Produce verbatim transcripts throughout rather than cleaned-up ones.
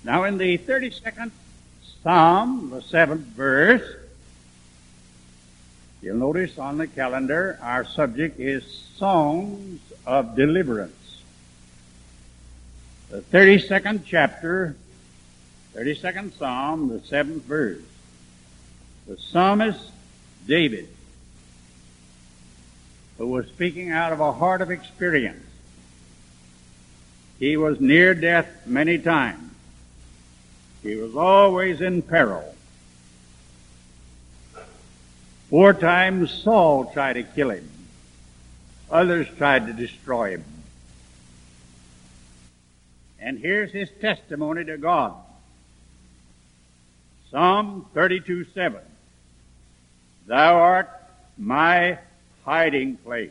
Now in the thirty-second Psalm, the seventh verse, you'll notice on the calendar our subject is songs of deliverance. The thirty-second chapter, thirty-second Psalm, the seventh verse. The psalmist David, who was speaking out of a heart of experience. He was near death many times. He was always in peril. Four times Saul tried to kill him. Others tried to destroy him. And here's his testimony to God. Psalm thirty-two seven. Thou art my hiding place.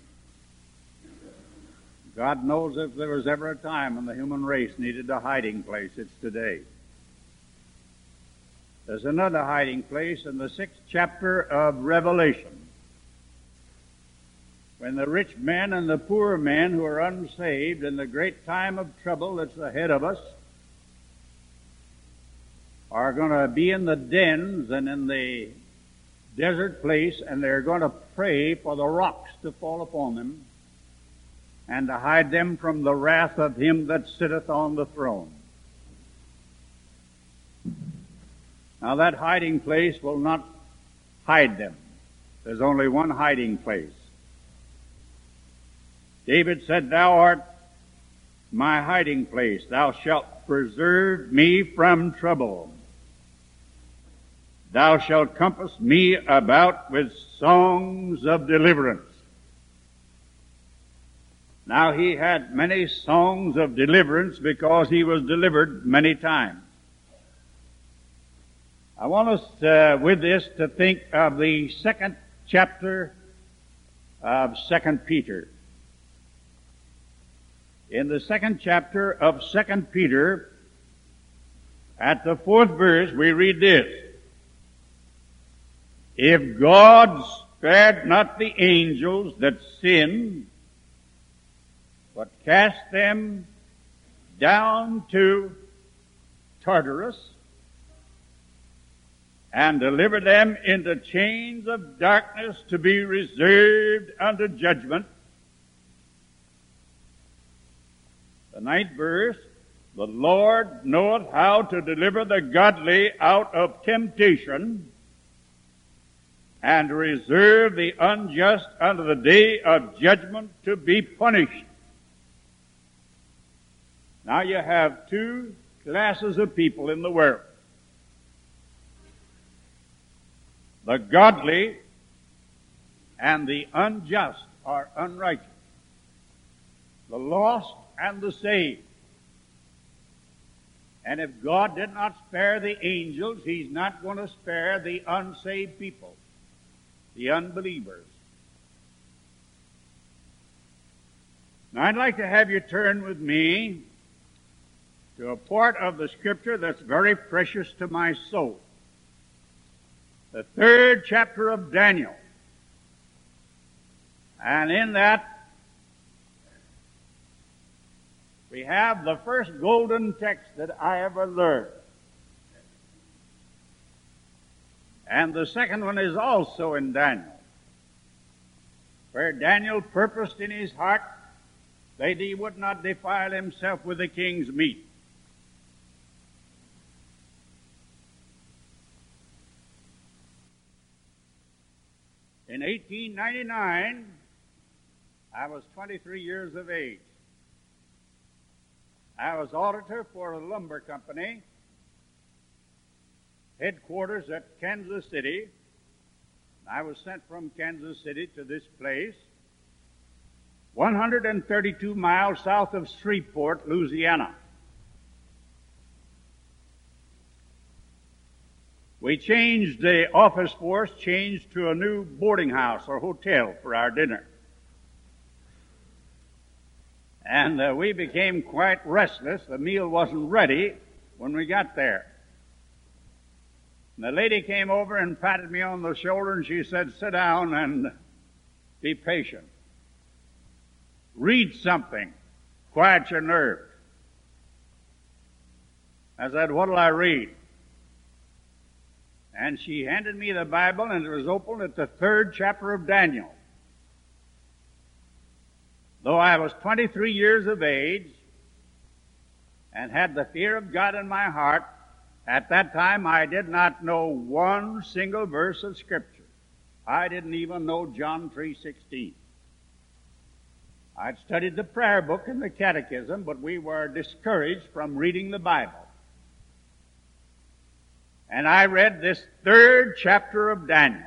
God knows if there was ever a time when the human race needed a hiding place, it's today. There's another hiding place in the sixth chapter of Revelation, when the rich men and the poor men who are unsaved in the great time of trouble that's ahead of us are going to be in the dens and in the desert place, and they're going to pray for the rocks to fall upon them and to hide them from the wrath of him that sitteth on the throne. Now that hiding place will not hide them. There's only one hiding place. David said, Thou art my hiding place. Thou shalt preserve me from trouble. Thou shalt compass me about with songs of deliverance. Now he had many songs of deliverance because he was delivered many times. I want us, uh, with this, to think of the second chapter of Second Peter. In the second chapter of Second Peter, at the fourth verse, we read this. If God spared not the angels that sinned, but cast them down to Tartarus, and deliver them into chains of darkness to be reserved unto judgment. The ninth verse, the Lord knoweth how to deliver the godly out of temptation, and to reserve the unjust unto the day of judgment to be punished. Now you have two classes of people in the world. The godly and the unjust are unrighteous. The lost and the saved. And if God did not spare the angels, He's not going to spare the unsaved people, the unbelievers. Now I'd like to have you turn with me to a part of the Scripture that's very precious to my soul. The third chapter of Daniel. And in that, we have the first golden text that I ever learned. And the second one is also in Daniel, where Daniel purposed in his heart that he would not defile himself with the king's meat. In eighteen ninety-nine, I was twenty-three years of age. I was auditor for a lumber company, headquarters at Kansas City. I was sent from Kansas City to this place, one hundred thirty-two miles south of Shreveport, Louisiana. We changed, the office force changed to a new boarding house or hotel for our dinner. And uh, we became quite restless. The meal wasn't ready when we got there. And the lady came over and patted me on the shoulder and she said, sit down and be patient. Read something. Quiet your nerves. I said, what'll I read? And she handed me the Bible, and it was open at the third chapter of Daniel. Though I was twenty-three years of age and had the fear of God in my heart, at that time I did not know one single verse of Scripture. I didn't even know John three sixteen. I'd studied the prayer book and the catechism, but we were discouraged from reading the Bible. And I read this third chapter of Daniel.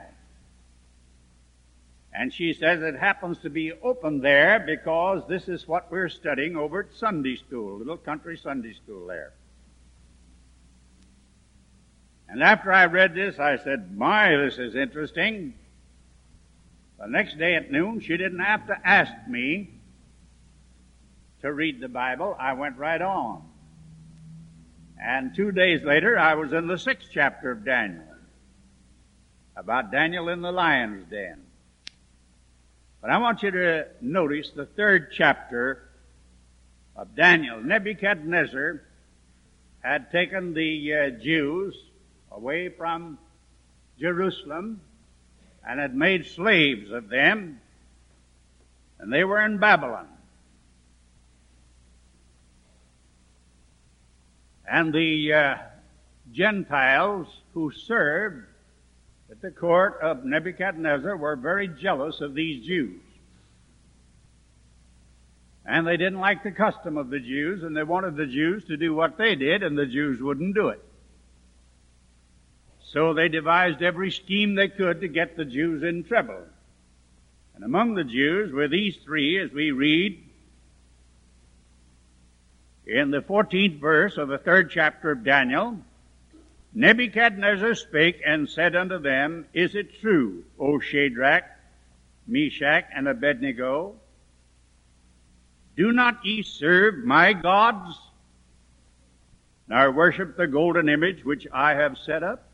And she says it happens to be open there because this is what we're studying over at Sunday school, little country Sunday school there. And after I read this, I said, my, this is interesting. The next day at noon, she didn't have to ask me to read the Bible. I went right on. And two days later, I was in the sixth chapter of Daniel, about Daniel in the lion's den. But I want you to notice the third chapter of Daniel. Nebuchadnezzar had taken the uh, Jews away from Jerusalem and had made slaves of them, and they were in Babylon. And the uh, Gentiles who served at the court of Nebuchadnezzar were very jealous of these Jews. And they didn't like the custom of the Jews, and they wanted the Jews to do what they did, and the Jews wouldn't do it. So they devised every scheme they could to get the Jews in trouble. And among the Jews were these three, as we read in the fourteenth verse of the third chapter of Daniel. Nebuchadnezzar spake and said unto them, Is it true, O Shadrach, Meshach, and Abednego? Do not ye serve my gods, nor worship the golden image which I have set up?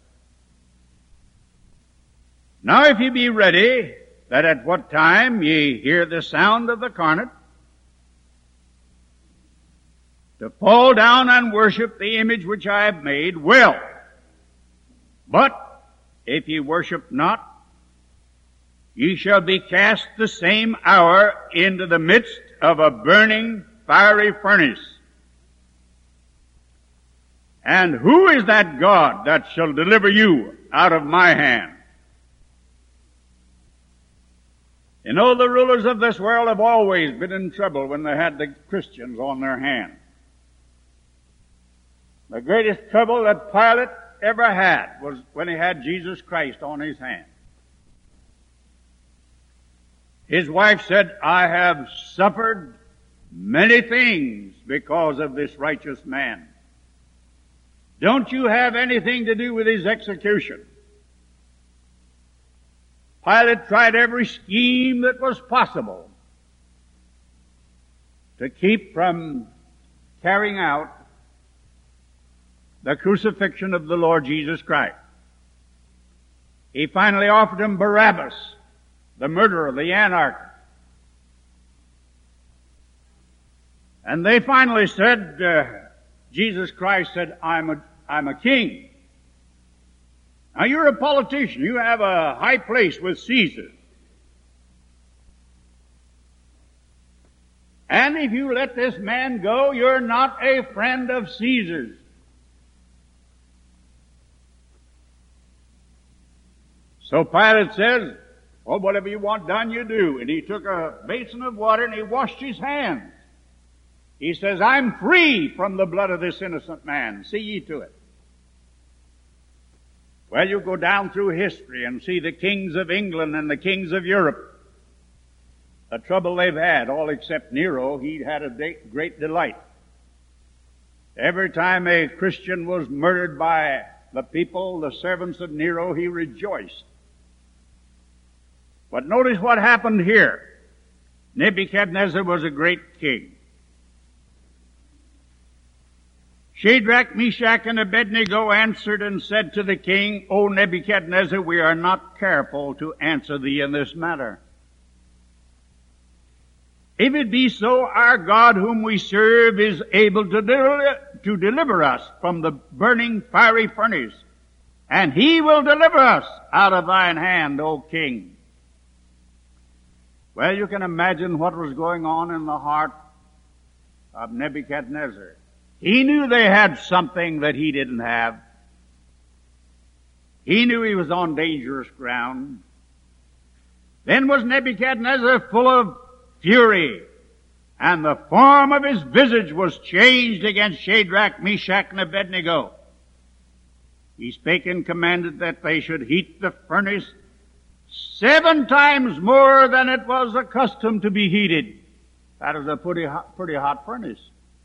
Now if ye be ready, that at what time ye hear the sound of the cornet, to fall down and worship the image which I have made, well. But if ye worship not, ye shall be cast the same hour into the midst of a burning fiery furnace. And who is that God that shall deliver you out of my hand? You know, the rulers of this world have always been in trouble when they had the Christians on their hand. The greatest trouble that Pilate ever had was when he had Jesus Christ on his hand. His wife said, I have suffered many things because of this righteous man. Don't you have anything to do with his execution? Pilate tried every scheme that was possible to keep from carrying out the crucifixion of the Lord Jesus Christ. He finally offered him Barabbas, the murderer, the anarchist. And they finally said, uh, Jesus Christ said, I'm a, I'm a king. Now you're a politician. You have a high place with Caesar. And if you let this man go, you're not a friend of Caesar's. So Pilate says, well, whatever you want done, you do. And he took a basin of water and he washed his hands. He says, I'm free from the blood of this innocent man. See ye to it. Well, you go down through history and see the kings of England and the kings of Europe. The trouble they've had, all except Nero, he had a great delight. Every time a Christian was murdered by the people, the servants of Nero, he rejoiced. But notice what happened here. Nebuchadnezzar was a great king. Shadrach, Meshach, and Abednego answered and said to the king, O Nebuchadnezzar, we are not careful to answer thee in this matter. If it be so, our God whom we serve is able to, del- to deliver us from the burning fiery furnace, and he will deliver us out of thine hand, O king. Well, you can imagine what was going on in the heart of Nebuchadnezzar. He knew they had something that he didn't have. He knew he was on dangerous ground. Then was Nebuchadnezzar full of fury, and the form of his visage was changed against Shadrach, Meshach, and Abednego. He spake and commanded that they should heat the furnace seven times more than it was accustomed to be heated. That is a pretty hot, pretty hot furnace.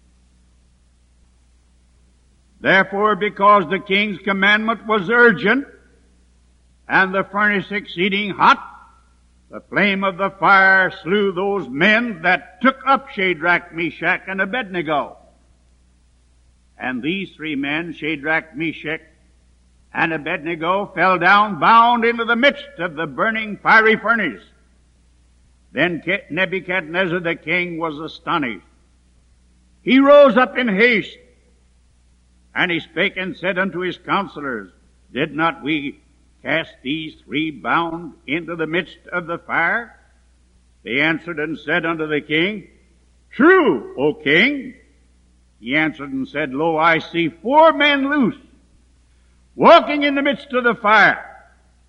Therefore, because the king's commandment was urgent, and the furnace exceeding hot, the flame of the fire slew those men that took up Shadrach, Meshach, and Abednego. And these three men, Shadrach, Meshach, and Abednego, fell down bound into the midst of the burning fiery furnace. Then Nebuchadnezzar the king was astonished. He rose up in haste, and he spake and said unto his counselors, Did not we cast these three bound into the midst of the fire? They answered and said unto the king, True, O king. He answered and said, Lo, I see four men loose, walking in the midst of the fire,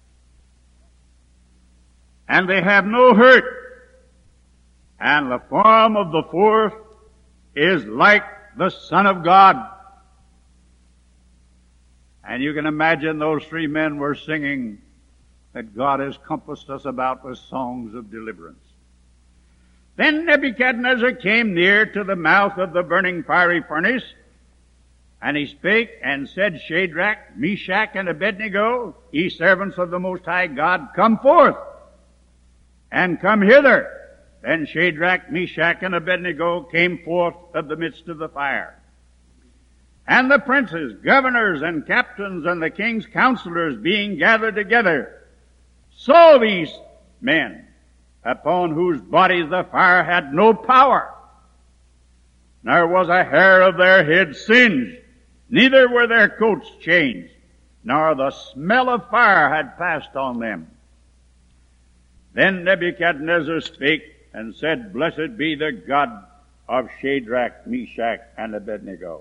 and they have no hurt, and the form of the fourth is like the Son of God. And you can imagine those three men were singing that God has compassed us about with songs of deliverance. Then Nebuchadnezzar came near to the mouth of the burning fiery furnace, and he spake and said, Shadrach, Meshach, and Abednego, ye servants of the Most High God, come forth, and come hither. Then Shadrach, Meshach, and Abednego came forth of the midst of the fire. And the princes, governors, and captains, and the king's counselors, being gathered together, saw these men, upon whose bodies the fire had no power, nor was a hair of their heads singed, neither were their coats changed, nor the smell of fire had passed on them. Then Nebuchadnezzar spake and said, Blessed be the God of Shadrach, Meshach, and Abednego.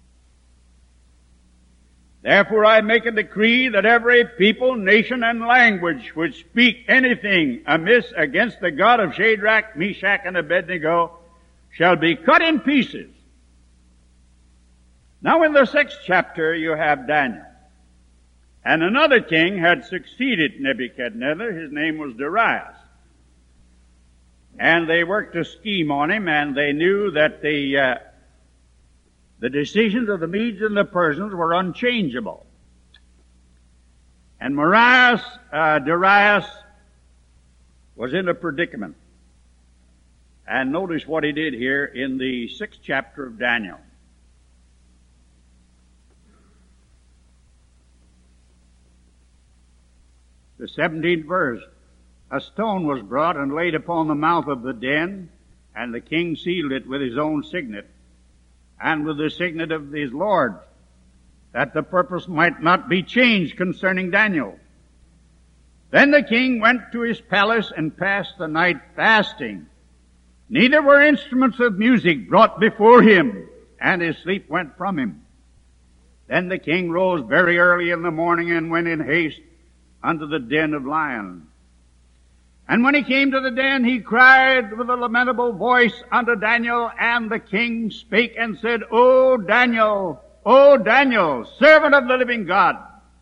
Therefore I make a decree that every people, nation, and language which speak anything amiss against the God of Shadrach, Meshach, and Abednego shall be cut in pieces. Now in the sixth chapter you have Daniel. And another king had succeeded Nebuchadnezzar. His name was Darius. And they worked a scheme on him, and they knew that the uh, The decisions of the Medes and the Persians were unchangeable. And Marius, uh, Darius was in a predicament. And notice what he did here in the sixth chapter of Daniel. The seventeenth verse. A stone was brought and laid upon the mouth of the den, and the king sealed it with his own signet, and with the signet of his lord, that the purpose might not be changed concerning Daniel. Then the king went to his palace and passed the night fasting. Neither were instruments of music brought before him, and his sleep went from him. Then the king rose very early in the morning and went in haste unto the den of lions. And when he came to the den, he cried with a lamentable voice unto Daniel, and the king spake and said, O Daniel, O Daniel, servant of the living God,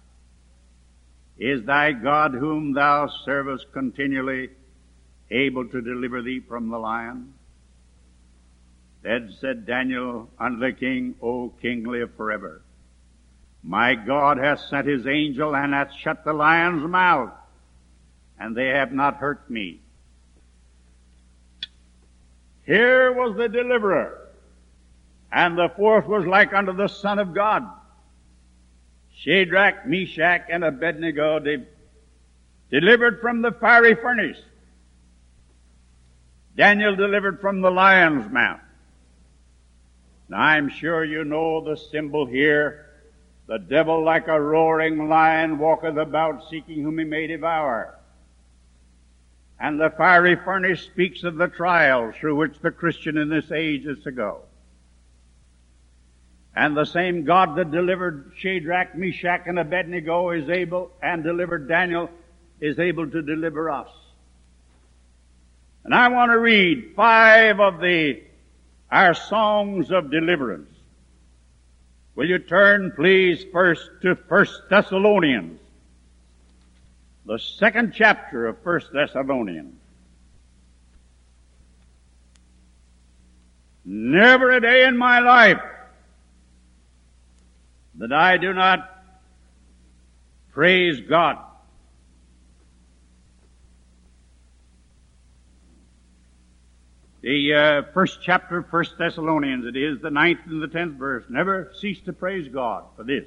is thy God whom thou servest continually able to deliver thee from the lion? Then said Daniel unto the king, O king, live forever. My God hath sent his angel and hath shut the lion's mouth, and they have not hurt me. Here was the deliverer, and the fourth was like unto the Son of God. Shadrach, Meshach, and Abednego de- delivered from the fiery furnace. Daniel delivered from the lion's mouth. Now I'm sure you know the symbol here. The devil like a roaring lion walketh about seeking whom he may devour. And the fiery furnace speaks of the trials through which the Christian in this age is to go. And the same God that delivered Shadrach, Meshach, and Abednego is able, and delivered Daniel, is able to deliver us. And I want to read five of the, our songs of deliverance. Will you turn, please, first to First Thessalonians, the second chapter of First Thessalonians. Never a day in my life that I do not praise God. The uh, first chapter of First Thessalonians, it is the ninth and the tenth verse. Never cease to praise God for this.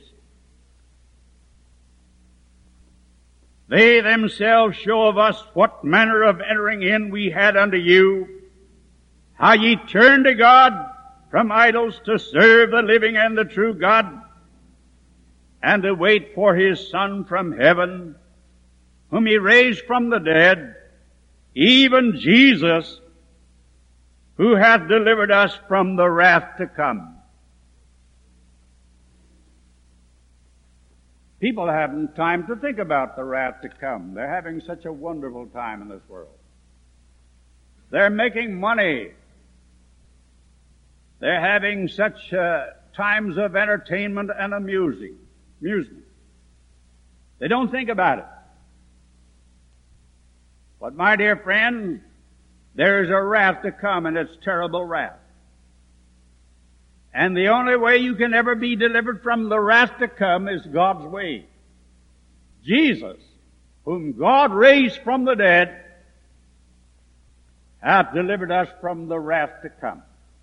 They themselves show of us what manner of entering in we had unto you, how ye turned to God from idols to serve the living and the true God, and to wait for His Son from heaven, whom He raised from the dead, even Jesus, who hath delivered us from the wrath to come. People haven't time to think about the wrath to come. They're having such a wonderful time in this world. They're making money. They're having such uh, times of entertainment and amusing, amusement. They don't think about it. But my dear friends, there is a wrath to come, and it's terrible wrath. And the only way you can ever be delivered from the wrath to come is God's way. Jesus, whom God raised from the dead, hath delivered us from the wrath to come.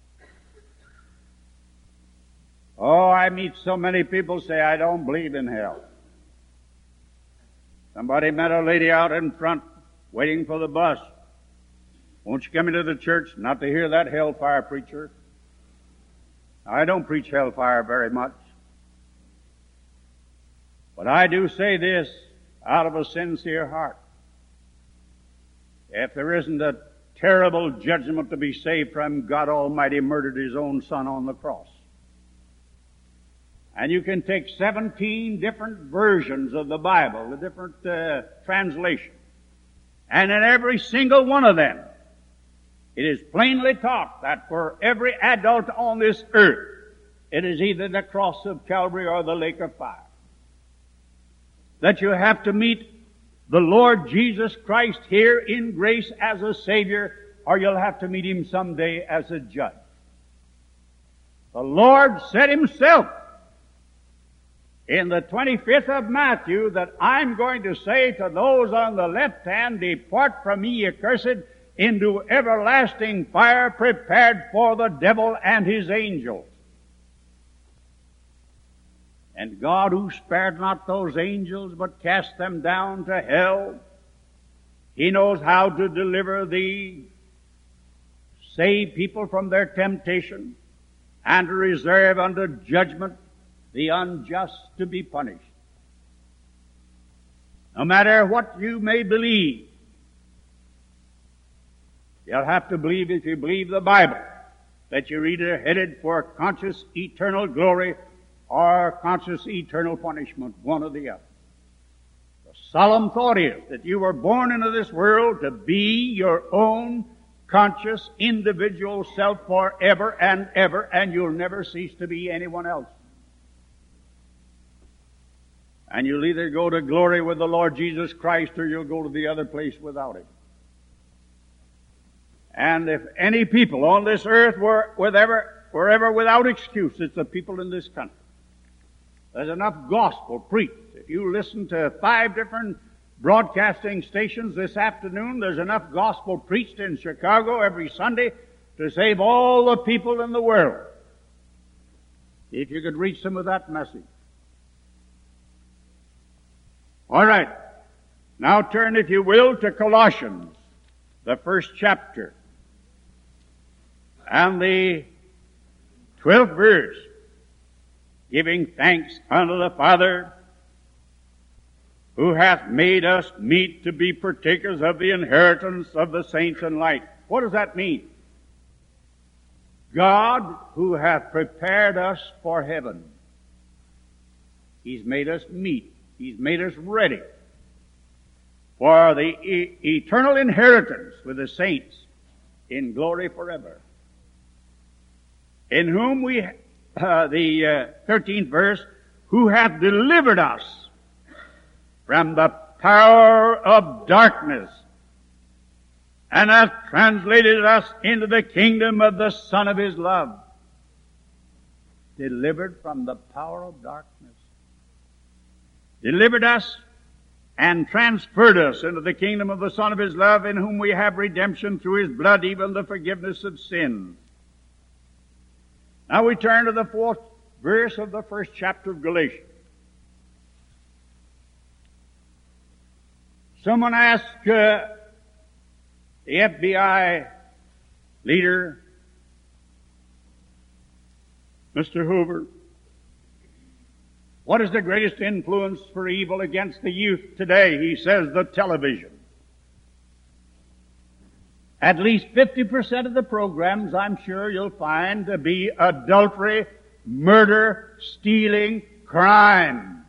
Oh, I meet so many people say, I don't believe in hell. Somebody met a lady out in front waiting for the bus. Won't you come into the church not to hear that hellfire preacher? I don't preach hellfire very much. But I do say this out of a sincere heart. If there isn't a terrible judgment to be saved from, God Almighty murdered His own Son on the cross. And you can take seventeen different versions of the Bible, the different uh, translations. And in every single one of them, it is plainly taught that for every adult on this earth, it is either the cross of Calvary or the lake of fire. That you have to meet the Lord Jesus Christ here in grace as a Savior, or you'll have to meet Him someday as a judge. The Lord said Himself in the twenty-fifth of Matthew that I'm going to say to those on the left hand, depart from me, ye cursed, into everlasting fire prepared for the devil and his angels. And God, who spared not those angels, but cast them down to hell, He knows how to deliver thee, save people from their temptation, and to reserve unto judgment the unjust to be punished. No matter what you may believe, you'll have to believe, if you believe the Bible, that you're either headed for conscious eternal glory or conscious eternal punishment, one or the other. The solemn thought is that you were born into this world to be your own conscious individual self forever and ever, and you'll never cease to be anyone else. And you'll either go to glory with the Lord Jesus Christ, or you'll go to the other place without Him. And if any people on this earth were, were, ever, were ever without excuse, it's the people in this country. There's enough gospel preached. If you listen to five different broadcasting stations this afternoon, there's enough gospel preached in Chicago every Sunday to save all the people in the world, if you could reach them with that message. All right. Now turn, if you will, to Colossians, the first chapter. And the twelfth verse, giving thanks unto the Father, who hath made us meet to be partakers of the inheritance of the saints in light. What does that mean? God, who hath prepared us for heaven, He's made us meet. He's made us ready for the e- eternal inheritance with the saints in glory forever. In whom we, uh, the uh, thirteenth verse, who hath delivered us from the power of darkness and hath translated us into the kingdom of the Son of His love. Delivered from the power of darkness. Delivered us and transferred us into the kingdom of the Son of His love, in whom we have redemption through His blood, even the forgiveness of sins. Now we turn to the fourth verse of the first chapter of Galatians. Someone asked uh, the F B I leader, Mister Hoover, what is the greatest influence for evil against the youth today? He says the television. At least fifty percent of the programs, I'm sure you'll find to be adultery, murder, stealing, crime.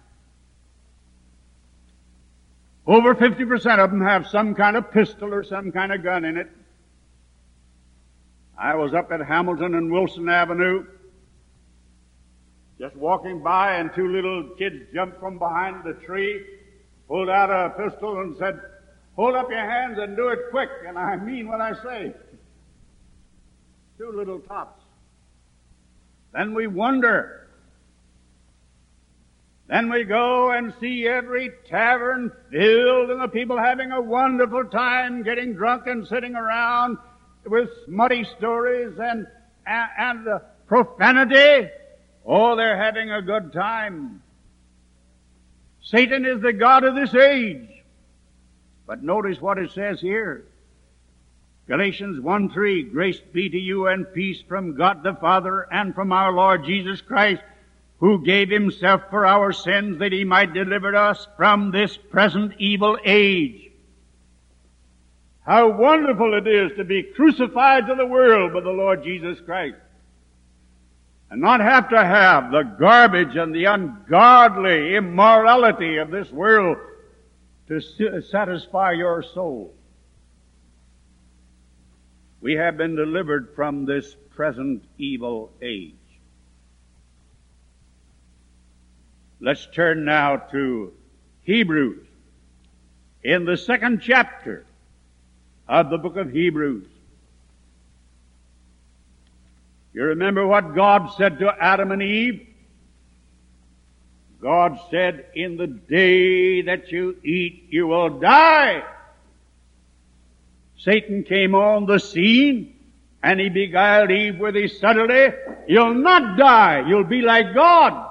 Over fifty percent of them have some kind of pistol or some kind of gun in it. I was up at Hamilton and Wilson Avenue, just walking by, and two little kids jumped from behind the tree, pulled out a pistol and said, "Hold up your hands and do it quick," and I mean what I say. Two little tots. Then we wonder. Then we go and see every tavern filled and the people having a wonderful time, getting drunk and sitting around with smutty stories and, and, and uh, profanity. Oh, they're having a good time. Satan is the god of this age. But notice what it says here. Galatians one three, grace be to you and peace from God the Father and from our Lord Jesus Christ, who gave Himself for our sins that He might deliver us from this present evil age. How wonderful it is to be crucified to the world by the Lord Jesus Christ, and not have to have the garbage and the ungodly immorality of this world to satisfy your soul. We have been delivered from this present evil age. Let's turn now to Hebrews. In the second chapter of the book of Hebrews, you remember what God said to Adam and Eve? God said, "In the day that you eat, you will die." Satan came on the scene, and he beguiled Eve with his subtlety. You'll not die. You'll be like God.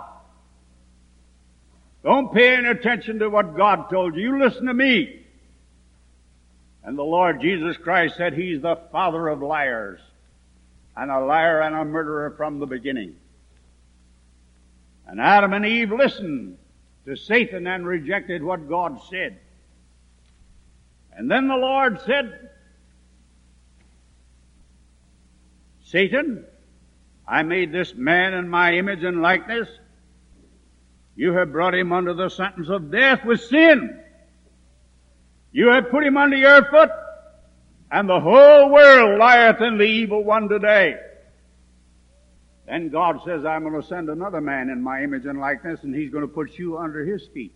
Don't pay any attention to what God told you. You listen to me. And the Lord Jesus Christ said He's the father of liars, and a liar and a murderer from the beginning. And Adam and Eve listened to Satan and rejected what God said. And then the Lord said, "Satan, I made this man in my image and likeness. You have brought him under the sentence of death with sin. You have put him under your foot, and the whole world lieth in the evil one today." Then God says, "I'm going to send another man in my image and likeness, and he's going to put you under his feet."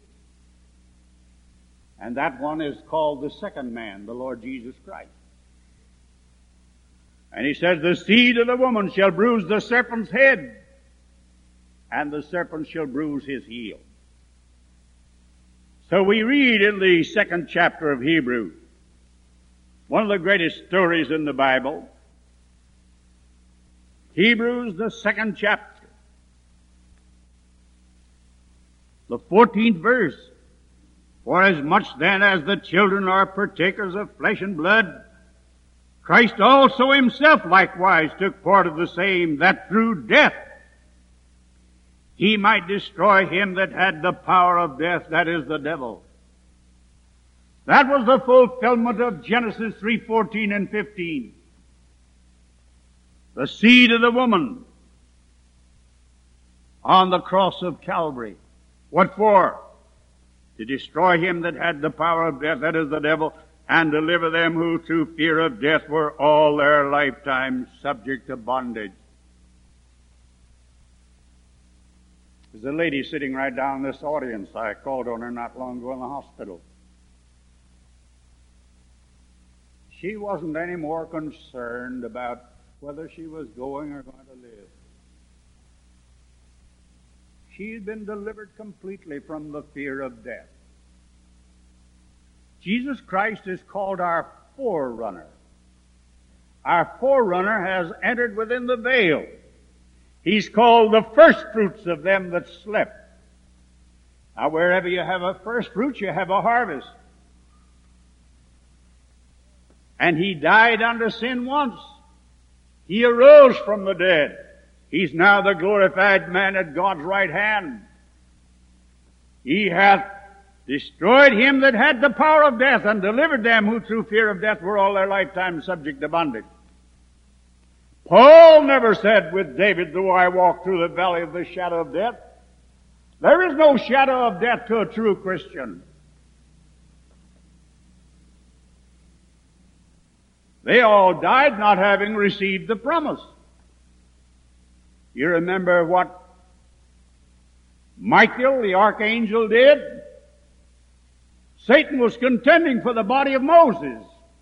And that one is called the second man, the Lord Jesus Christ. And He says, "The seed of the woman shall bruise the serpent's head, and the serpent shall bruise his heel." So we read in the second chapter of Hebrews, one of the greatest stories in the Bible. Hebrews, the second chapter, the fourteenth verse. "For as much then as the children are partakers of flesh and blood, Christ also himself likewise took part of the same, that through death he might destroy him that had the power of death, that is, the devil. That was the fulfillment of Genesis three fourteen and fifteen. The seed of the woman on the cross of Calvary. What for? To destroy him that had the power of death, that is, the devil, and deliver them who through fear of death were all their lifetime subject to bondage. There's a lady sitting right down in this audience. I called on her not long ago in the hospital. She wasn't any more concerned about whether she was going or going to live. She had been delivered completely from the fear of death. Jesus Christ is called our forerunner. Our forerunner has entered within the veil. He's called the first fruits of them that slept. Now, wherever you have a first fruit, you have a harvest. And he died unto sin once. He arose from the dead. He's now the glorified man at God's right hand. He hath destroyed him that had the power of death, and delivered them who through fear of death were all their lifetime subject to bondage. Paul never said with David, though I walk through the valley of the shadow of death. There is no shadow of death to a true Christian. They all died not having received the promise. You remember what Michael, the archangel, did? Satan was contending for the body of Moses.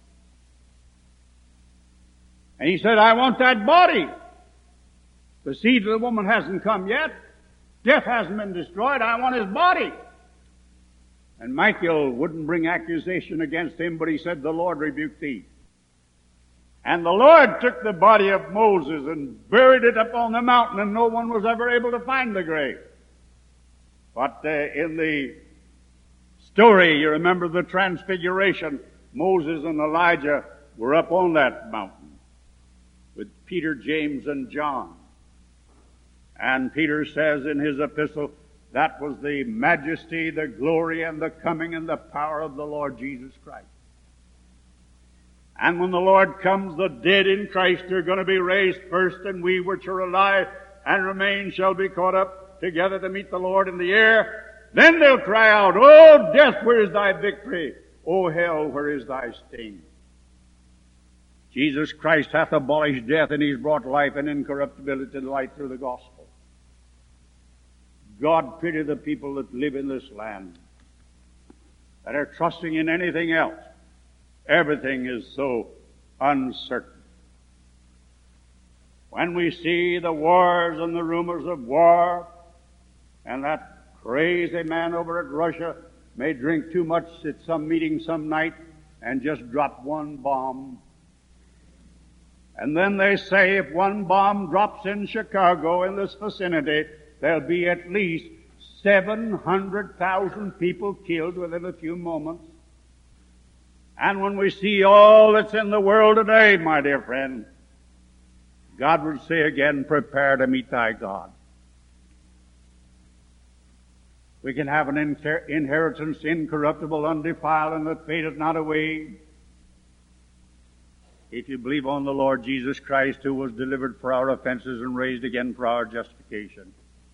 And he said, I want that body. The seed of the woman hasn't come yet. Death hasn't been destroyed. I want his body. And Michael wouldn't bring accusation against him, but he said, the Lord rebuke thee. And the Lord took the body of Moses and buried it up on the mountain, and no one was ever able to find the grave. But uh, in the story, you remember the transfiguration, Moses and Elijah were up on that mountain with Peter, James, and John. And Peter says in his epistle, that was the majesty, the glory, and the coming and the power of the Lord Jesus Christ. And when the Lord comes, the dead in Christ are going to be raised first, and we which are alive and remain shall be caught up together to meet the Lord in the air. Then they'll cry out, O death, where is thy victory? O hell, where is thy sting? Jesus Christ hath abolished death, and he's brought life and incorruptibility to light through the gospel. God pity the people that live in this land, that are trusting in anything else. Everything is so uncertain. When we see the wars and the rumors of war, and that crazy man over at Russia may drink too much at some meeting some night and just drop one bomb. And then they say if one bomb drops in Chicago, in this vicinity, there'll be at least seven hundred thousand people killed within a few moments. And when we see all that's in the world today, my dear friend, God would say again, prepare to meet thy God. We can have an inher- inheritance incorruptible, undefiled, and that fadeth not away. If you believe on the Lord Jesus Christ, who was delivered for our offenses and raised again for our justification.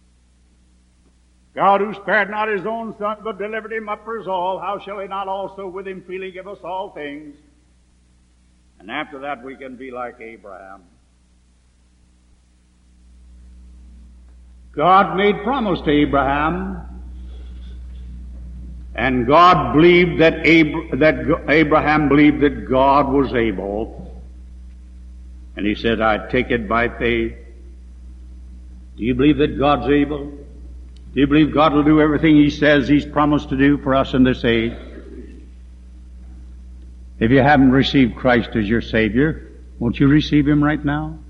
God, who spared not his own Son, but delivered him up for us all, how shall he not also with him freely give us all things? And after that we can be like Abraham. God made promise to Abraham, and God believed that, Ab- that Abraham believed that God was able. And he said, I take it by faith. Do you believe that God's able? Do you believe God will do everything he says he's promised to do for us in this age? If you haven't received Christ as your Savior, won't you receive him right now?